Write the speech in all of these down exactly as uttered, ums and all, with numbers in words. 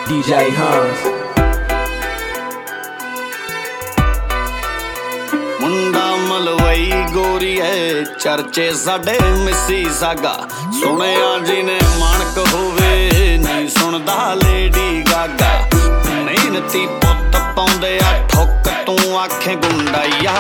D J Hans मुंडा मलवई गोरी है चर्चे साडे मिसी सागा सुनिया जिने मानक होवे नहीं सुनदा लेडी गागा मेहनती पुत पाउंदे आ ठोक तू आखे गुंडाइया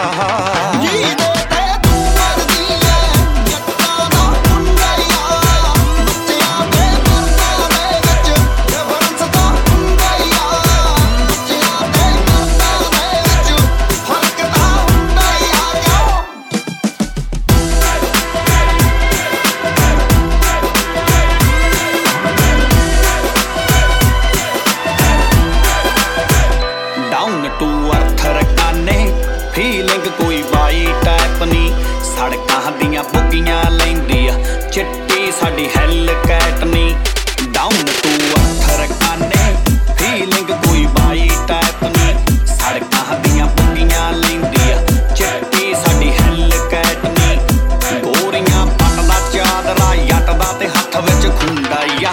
टू अर्थ रकाने फीलिंग कोई बाई टाइप नी सड़कां दियां बुगियां लैंदी आ चिट्टी साडी हैल कैट नी डाउन टू अर्थ रकाने फीलिंग कोई बाई टाइप नी सड़कां दियां बुगियां लैंदी आ चिट्टी साडी हैल कैट नी गोरियां पट दा चादरा जट दा ते हत्थ विच खुंडाइया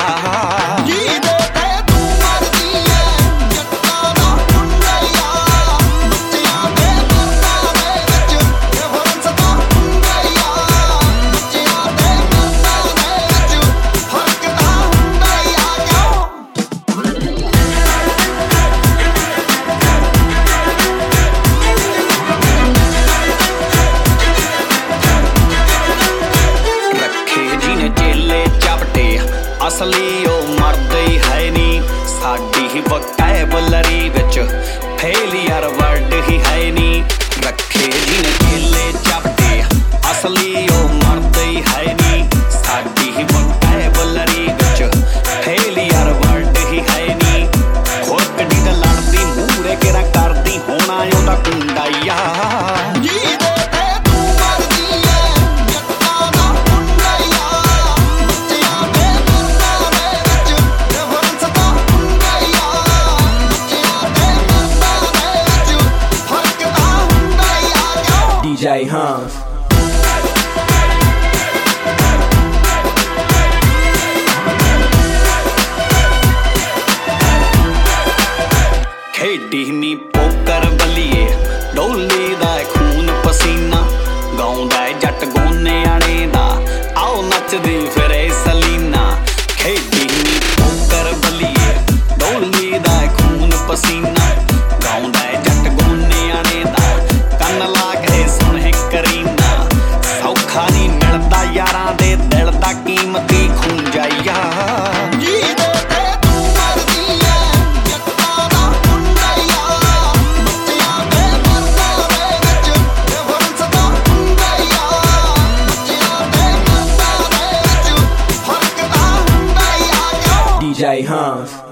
असली ओ मरदे ही है नी साडी ही वोकैबुलरी विच फेलियर वर्ड ही है नी रखे जिने केले चपटे असली ओ मरदे ही है नी साडी ही वोकैबुलरी विच फेलियर वर्ड ही है नी खोकड़ी ते लड़दी मूरे केरा करदी होना ओदा कुंडाइया D J Hans खेडी नी पोकर बलिए डोली दा खून पसीना गाउंदा जट गोने आने दा आओ नचदी फिरे सलीना खेडी नी पोकर बलिए डोली दा खून पसीना गाउंदा जट गोने आने दा कन ला के सुन करीना सौखा नहीं मिलदा यारां दे दिल दा कीमती खूंजाइया D J Hans